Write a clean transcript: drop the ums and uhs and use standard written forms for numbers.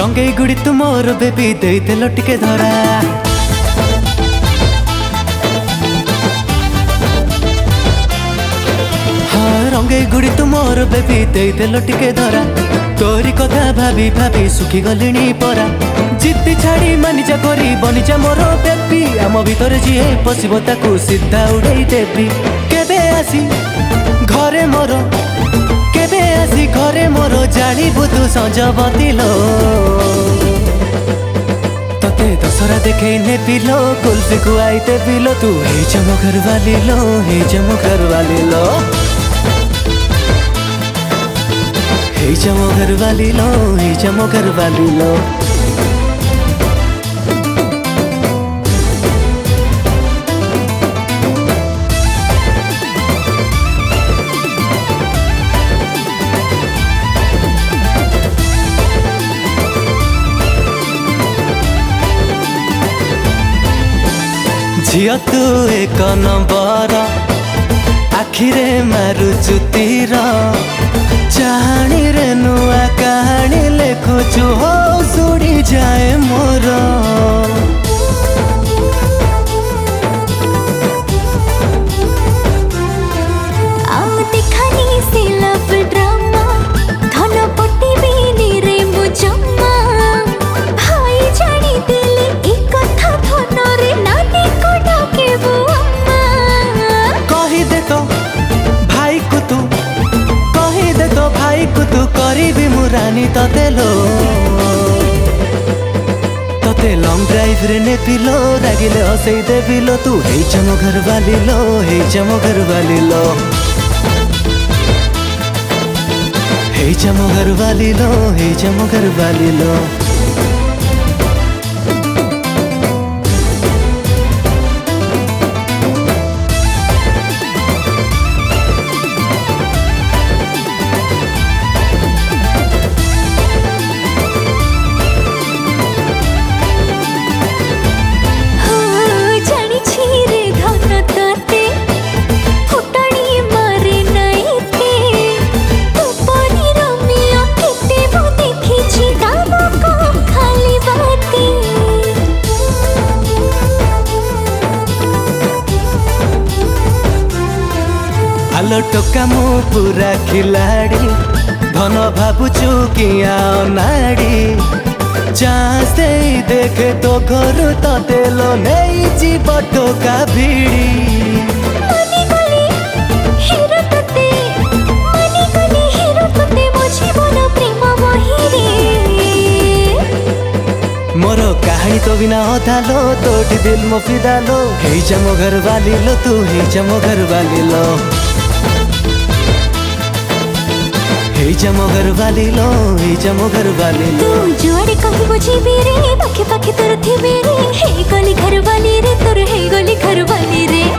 रंगई गुड़ी तू मोर बेबी दे देलो टिके धरा। हाँ रंगई गुड़ी तू मोर बेबी दे देलो टिके धरा। तोरी कथा भाभी भाभी सुखी गलिनी परा। जिद्दी छाड़ी मानिजा करी बनिजा मोर बेबी। आम भीतर जीए पशिब ताकू सीधा उड़ेई देबी। केबे आसी घरे मोर केबे आसी घरे मोर जाली बुधु संजबती लो। तते दशरा देखे ने पिलो कुल्फी खुआईते पिलो। तू हे जमो घर वाली लो हे जमो घर वाली लो। हे जमो घर वाली लो हे जमो घर वाली लो। झिया तू एक नंबर आखिरे मारुचु तीर। चाणी रे नुआ कहानी लेखुचु हो सुड़ी जाए मोर। रानी तते लो तते लॉन्ग ड्राइव रे ने पिलो रागिले हसई देबी लो। तू हे जमो घर वाली लो हे जमो घर वाली लो। हे जमो घर वाली लो हे जमो घर वाली लो। आलो टोका मु पूरा खिलाड़ी धन भावुचु किया नाड़ी। चांस दे देखे तो घर तते लो नहीं जीव टोका भिड़ी। मोर कहानी तो बिना अधा लो तोटी दिल मो फिदा लो। हे जमो घर वाली लो तू हे जमो घर वाली लो। हे जमो घर वाली लो हे जमो घर वाली लो। तू जुआड़े कहीं बुझीबी रे पाखे पाखे तोर थिबी रे। हे गली घर वाली रे तोर हे गली घर वाली रे।